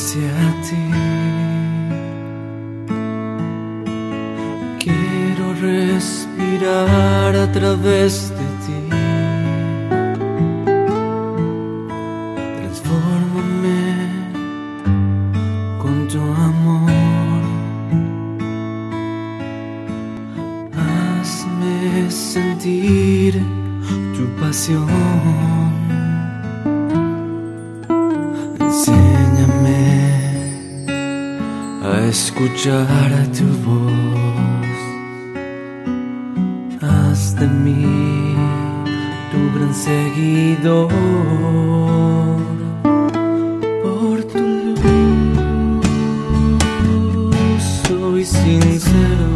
hacia ti. Quiero respirar a través de ti. Transfórmame con tu amor. Hazme sentir tu pasión. Enséñame a escuchar tu voz. Haz de mí tu gran seguidor. Por tu luz soy sincero.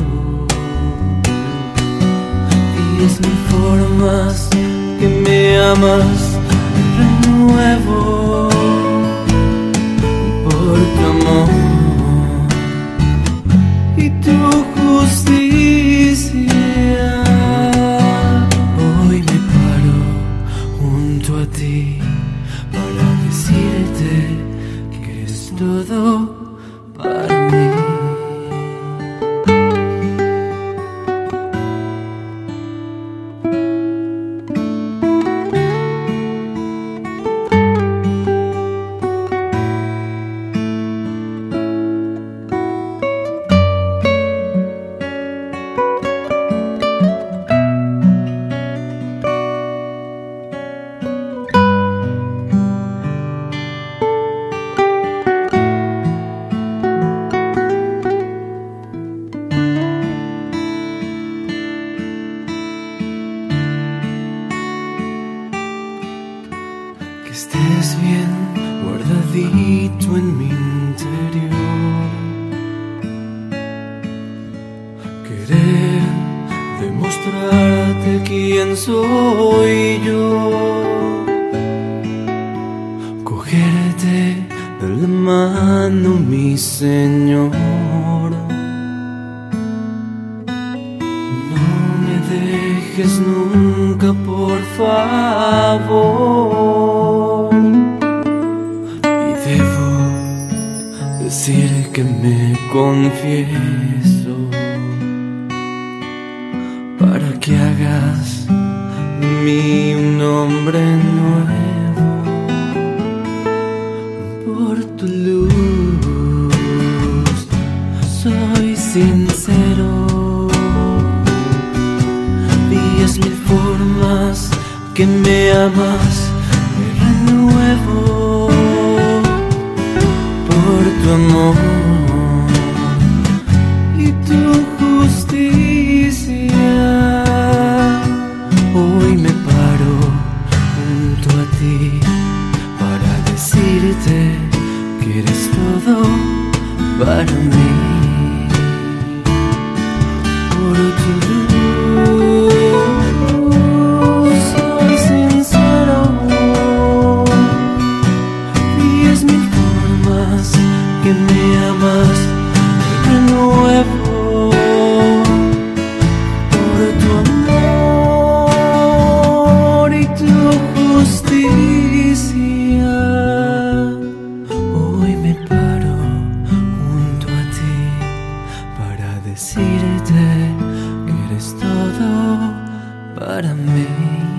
10.000 formas que me amas renuevo. Por tu amor y tu justicia, hoy me paro junto a ti para decirte que eres todo para mí. Que estés bien guardadito en mi interior. Querer demostrarte quién soy yo. Cogerte de la mano, mi Señor. No me dejes nunca, por favor. Decir que me confieso para que hagas de mí un hombre nuevo. Por tu luz soy sincero. 10.000 formas que me amas me renuevo. Por tu amor y tu justicia, hoy me paro junto a ti para decirte que eres todo para mí. Por tu luz soy sincero. 10.000 formas que me amas renuevo. Por tu amor y tu justicia, hoy me paro junto a ti para decirte que eres todo para mí.